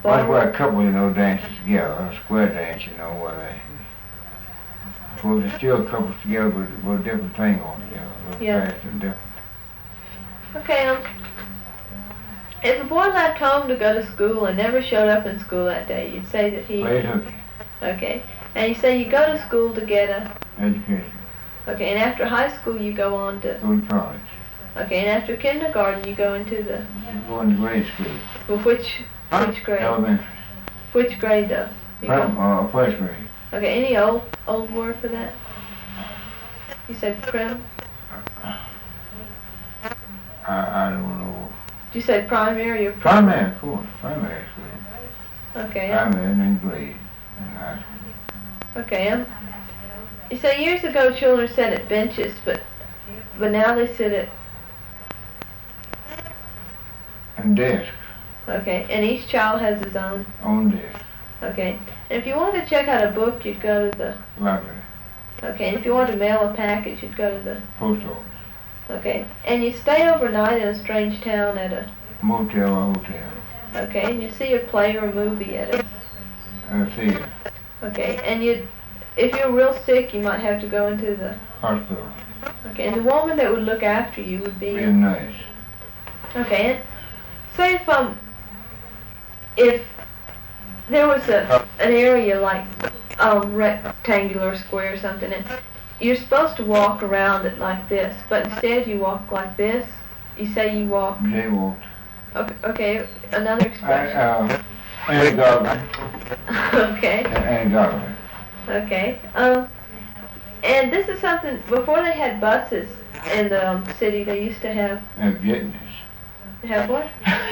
Well, that's where ballroom? a couple, dances together, a square dance, where they, of course, there's still couples together with a different thing altogether, a little Yeah. fast and different. Okay, if a boy left home to go to school and never showed up in school that day, you'd say that he... Played hooky, Okay. And you say you go to school to get a... education, Okay, and after high school you go on to... go to college, Okay, and after kindergarten you go into the... go into grade school, Well, which grade? elementary, Which grade though? You go- first grade. Okay, any old word for that? You said prim? I don't know. Did you say primary or Primary, of course, primary school. Okay. Primary and then grade, and high school. Okay. You say years ago children sat at benches, but now they sit at... And desk, Okay, and each child has his own... on desk, Okay. And if you wanted to check out a book, you'd go to the... library, Okay, and if you wanted to mail a package, you'd go to the... post office, Okay. And you stay overnight in a strange town at a... motel or hotel, Okay, and you see a play or a movie at it. theater, Okay, and if you're real sick, you might have to go into the... hospital, Okay, and the woman that would look after you would be... being nice. Okay, and say if there was an area like a rectangular square or something, and you're supposed to walk around it like this, but instead you walk like this. You say you walk... Jaywalked. Okay, another expression. And government. Okay. And government. Okay. And this is something, before they had buses in the city, they used to have Jitneys. what?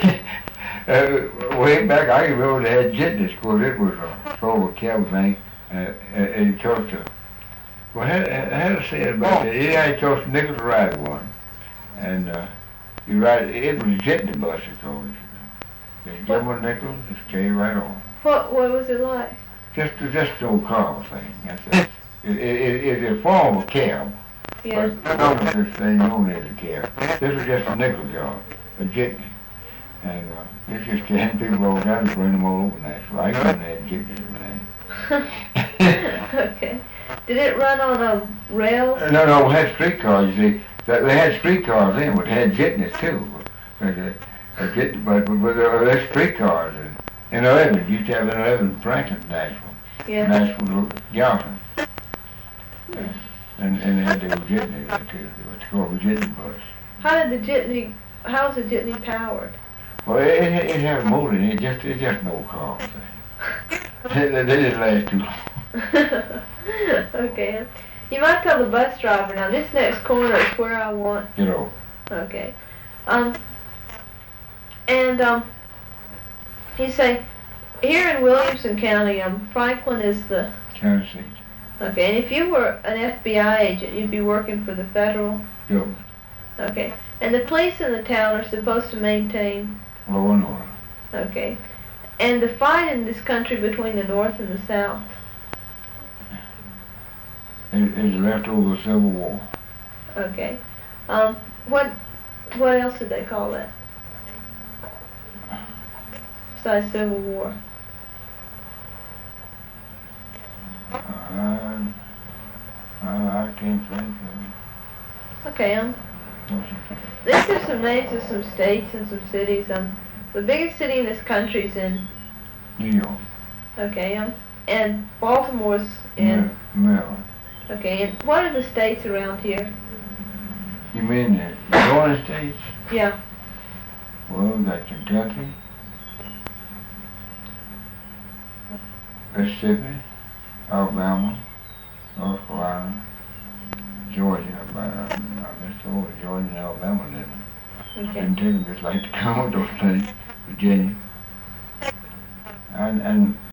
Way back, I remember they had jitneys, of course, it was a sort of a cab thing, and it cost a... Well, I had to say it about that. It cost a nickel to ride one. And you ride, it was a jitney bus, of course. They give them a nickel, just carry right on. What was it like? Just an old car thing, that's it. It's a form of a cab. Yeah. But none of this thing known as a cab. This was just a nickel job, a jitney. And it's just carrying people all down to bring them all over Nashville. I couldn't have jitneys in there. Okay. Did it run on a rail? No, we had streetcars, you see. They had streetcars then, but they had jitneys too. But they're streetcars. In 11, used to have an 11 Franklin, Nashville. Yeah. Nashville, Johnson. And they had the jitney, what's called a jitney bus. How was the jitney powered? Well, it had a motor in it, it's just an old car thing. They didn't last too long. Okay. You might tell the bus driver, now this next corner is where I want... Okay. You say, here in Williamson County, Franklin is the... County seat. Okay, and if you were an FBI agent, you'd be working for the federal... Government. Okay. And the police in the town are supposed to maintain... Law and order. Okay. And the fight in this country between the North and the South... It's left over the Civil War. Okay. What else did they call that? Besides Civil War. I can't think Okay, these are some names of some states and some cities. The biggest city in this country is in... New York. Okay, and Baltimore's in... Maryland. Okay, and what are the states around here? You mean the northern states? Yeah. Well, we got Kentucky, Mississippi, Alabama, North Carolina, Georgia. I missed over Georgia and Alabama, didn't I? Okay. Didn't take them just like to count those things. Virginia. And